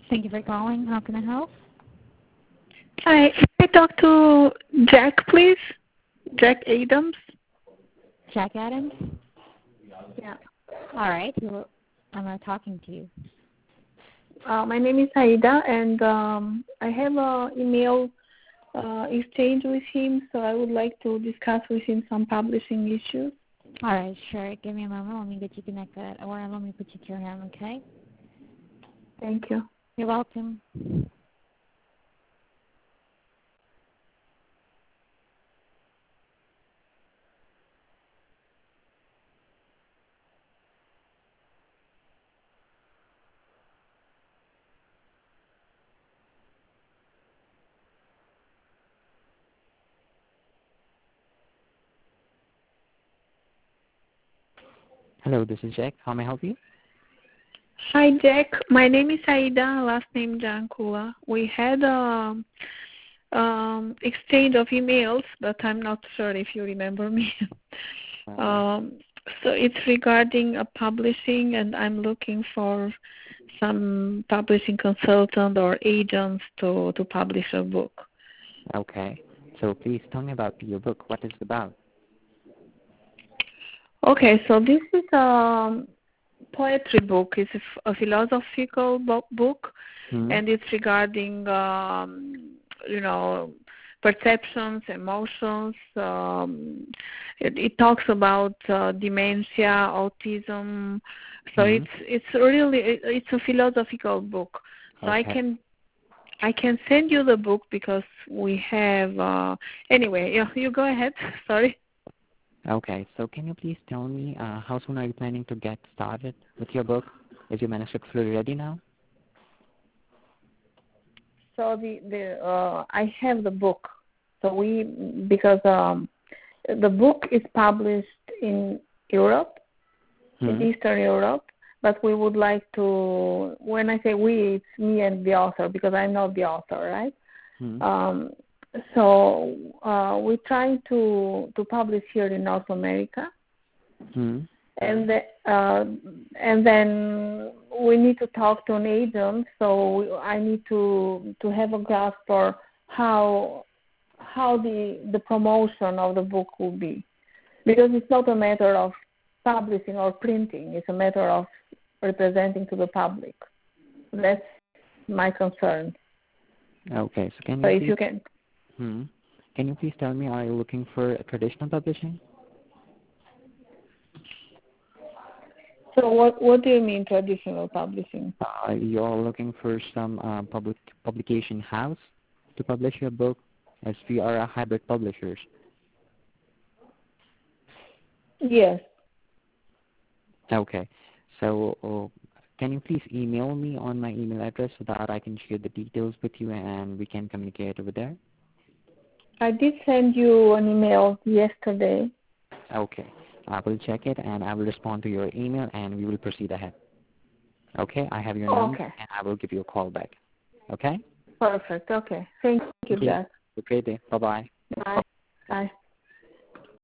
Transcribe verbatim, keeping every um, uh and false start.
Thank you for calling. How can I help? Hi, can I talk to Jack, please? Jack Adams? Jack Adams? Yeah. All right. Who am I talking to you? Uh, my name is Aida, and um, I have an email uh, exchange with him, so I would like to discuss with him some publishing issues. All right, sure. Give me a moment. Let me get you connected, or let me put you through him, okay? Thank you. You're welcome. Hello, this is Jack. How may I help you? Hi, Jack. My name is Aida, last name Jankula. We had a um, exchange of emails, but I'm not sure if you remember me. um, so it's regarding a publishing, and I'm looking for some publishing consultant or agents to, to publish a book. Okay. So please tell me about your book. What is it about? Okay, so this is a poetry book. It's a, f- a philosophical bo- book, Hmm. and it's regarding, um, you know, perceptions, emotions. Um, it, it talks about uh, dementia, autism. So Hmm. it's it's really it, it's a philosophical book. So I Okay. can I can send you the book because we have. Uh, anyway, you, you go ahead. Sorry. Okay. So can you please tell me uh, how soon are you planning to get started with your book? Is your manuscript fully ready now? So the the uh, I have the book. So we because um, the book is published in Europe, Hmm. in Eastern Europe, but we would like to. When I say we, it's me and the author because I'm not the author, right? Hmm. Um, so uh, we're trying to to publish here in North America. Hmm. And the, uh, and then we need to talk to an agent. So I need to to have a grasp for how how the the promotion of the book will be, because it's not a matter of publishing or printing. It's a matter of representing to the public. That's my concern. Okay. So can So you if please? you can. Hmm. Can you please tell me, are you looking for a traditional publishing? So what what do you mean traditional publishing? Uh, you're looking for some uh, public publication house to publish your book, as we are a hybrid publishers. Yes. Okay. So uh, can you please email me on my email address so that I can share the details with you and we can communicate over there? I did send you an email yesterday. Okay. I will check it and I will respond to your email and we will proceed ahead. Okay? I have your number Okay. and I will give you a call back. Okay? Perfect. Okay. Thank you, Thank you. Have Jack. a great day. Bye-bye. Bye. Bye.